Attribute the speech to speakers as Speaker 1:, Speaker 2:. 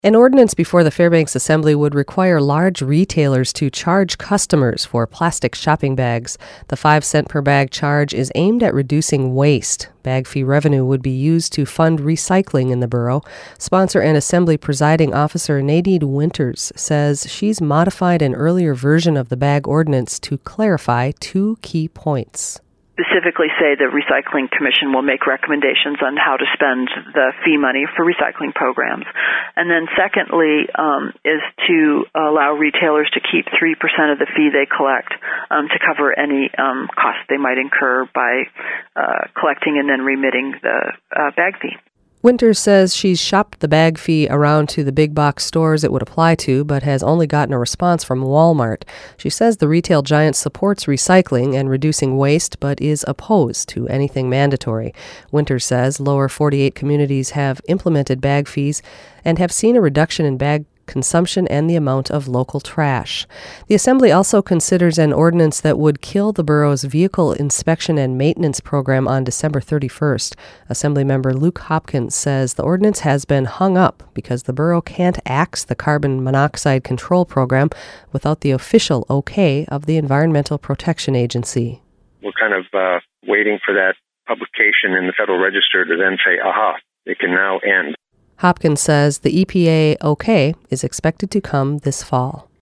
Speaker 1: An ordinance before the Fairbanks Assembly would require large retailers to charge customers for plastic shopping bags. The 5-cent per bag charge is aimed at reducing waste. Bag fee revenue would be used to fund recycling in the borough. Sponsor and Assembly Presiding Officer Nadine Winters says she's modified an earlier version of the bag ordinance to clarify 2 key points.
Speaker 2: Specifically say the Recycling Commission will make recommendations on how to spend the fee money for recycling programs. And then secondly is to allow retailers to keep 3% of the fee they collect to cover any costs they might incur by collecting and then remitting the bag fee.
Speaker 1: Winters says she's shopped the bag fee around to the big box stores it would apply to, but has only gotten a response from Walmart. She says the retail giant supports recycling and reducing waste, but is opposed to anything mandatory. Winters says lower 48 communities have implemented bag fees and have seen a reduction in bag consumption and the amount of local trash. The Assembly also considers an ordinance that would kill the borough's vehicle inspection and maintenance program on December 31st. Assemblymember Luke Hopkins says the ordinance has been hung up because the borough can't axe the carbon monoxide control program without the official okay of the Environmental Protection Agency.
Speaker 3: We're kind of waiting for that publication in the Federal Register to then say, aha, it can now end.
Speaker 1: Hopkins says the EPA okay is expected to come this fall.